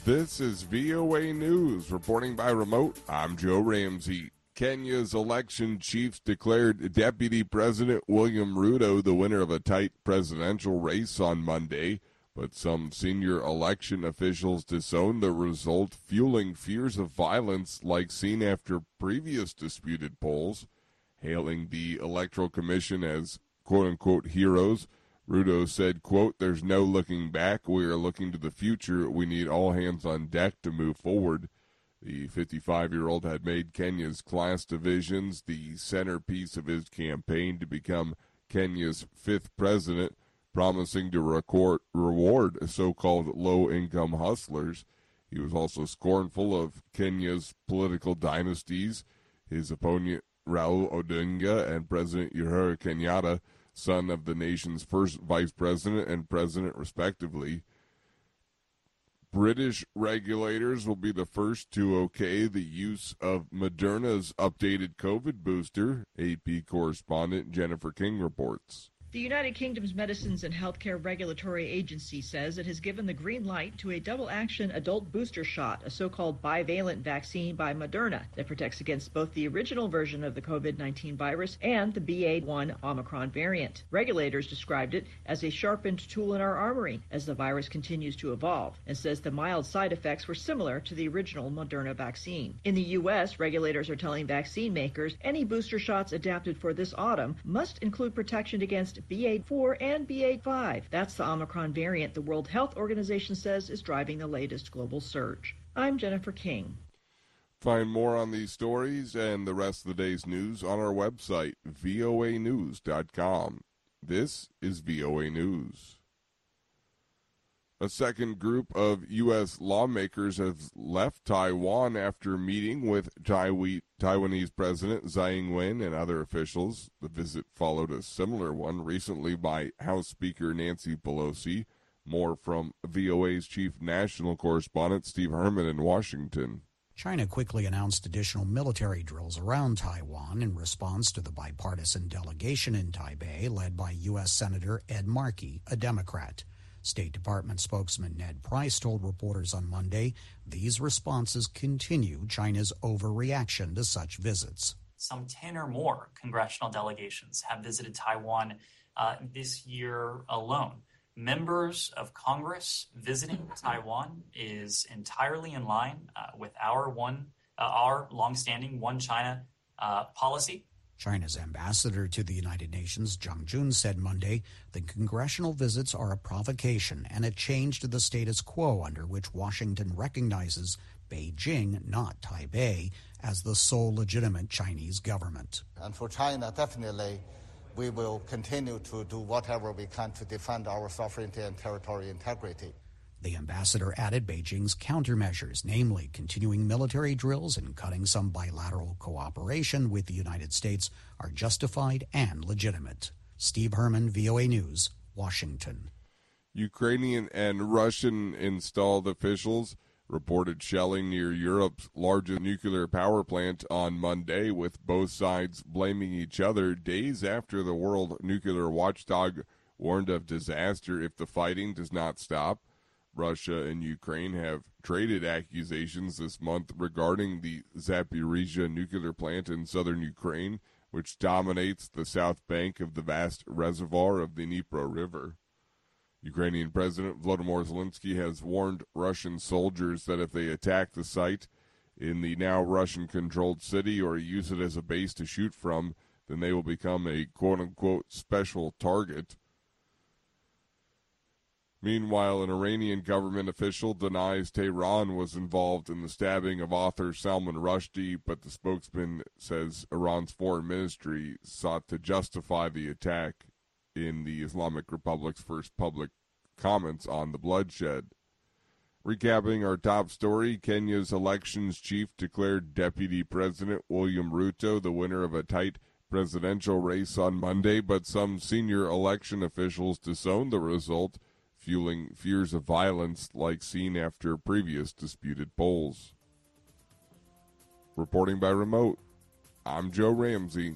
This is VOA News. Reporting by remote, I'm Joe Ramsey. Kenya's election chiefs declared Deputy President William Ruto the winner of a tight presidential race on Monday, but some senior election officials disowned the result, fueling fears of violence like seen after previous disputed polls. Hailing the Electoral Commission as quote-unquote heroes, Ruto said, quote, "There's no looking back. We are looking to the future. We need all hands on deck to move forward." The 55-year-old had made Kenya's class divisions the centerpiece of his campaign to become Kenya's fifth president, promising to reward so-called low-income hustlers. He was also scornful of Kenya's political dynasties. His opponent, Raul Odinga, and President Uhuru Kenyatta, son of the nation's first vice president and president, respectively. British regulators will be the first to okay the use of Moderna's updated COVID booster, AP correspondent Jennifer King reports. The United Kingdom's Medicines and Healthcare Regulatory Agency says it has given the green light to a double-action adult booster shot, a so-called bivalent vaccine by Moderna that protects against both the original version of the COVID-19 virus and the BA.1 Omicron variant. Regulators described it as a sharpened tool in our armory as the virus continues to evolve, and says the mild side effects were similar to the original Moderna vaccine. In the U.S., regulators are telling vaccine makers any booster shots adapted for this autumn must include protection against BA.4 and BA.5. That's the Omicron variant the World Health Organization says is driving the latest global surge. I'm Jennifer King. Find more on these stories and the rest of the day's news on our website, voanews.com. This is VOA News. A second group of U.S. lawmakers have left Taiwan after meeting with Taiwanese President Tsai Ing-wen and other officials. The visit followed a similar one recently by House Speaker Nancy Pelosi. More from VOA's chief national correspondent Steve Herman in Washington. China quickly announced additional military drills around Taiwan in response to the bipartisan delegation in Taipei led by U.S. Senator Ed Markey, a Democrat. State Department spokesman Ned Price told reporters on Monday these responses continue China's overreaction to such visits. Some 10 or more congressional delegations have visited Taiwan this year alone. Members of Congress visiting Taiwan is entirely in line with our longstanding One China policy. China's ambassador to the United Nations, Zhang Jun, said Monday the congressional visits are a provocation and a change to the status quo under which Washington recognizes Beijing, not Taipei, as the sole legitimate Chinese government. And for China, definitely, we will continue to do whatever we can to defend our sovereignty and territorial integrity. The ambassador added Beijing's countermeasures, namely continuing military drills and cutting some bilateral cooperation with the United States, are justified and legitimate. Steve Herman, VOA News, Washington. Ukrainian and Russian installed officials reported shelling near Europe's largest nuclear power plant on Monday, with both sides blaming each other days after the world nuclear watchdog warned of disaster if the fighting does not stop. Russia and Ukraine have traded accusations this month regarding the Zaporizhzhia nuclear plant in southern Ukraine, which dominates the south bank of the vast reservoir of the Dnipro River. Ukrainian President Volodymyr Zelensky has warned Russian soldiers that if they attack the site in the now Russian-controlled city or use it as a base to shoot from, then they will become a quote-unquote special target. Meanwhile, an Iranian government official denies Tehran was involved in the stabbing of author Salman Rushdie, but the spokesman says Iran's foreign ministry sought to justify the attack in the Islamic Republic's first public comments on the bloodshed. Recapping our top story, Kenya's elections chief declared Deputy President William Ruto the winner of a tight presidential race on Monday, but some senior election officials disowned the result, fueling fears of violence like seen after previous disputed polls. Reporting by remote, I'm Joe Ramsey.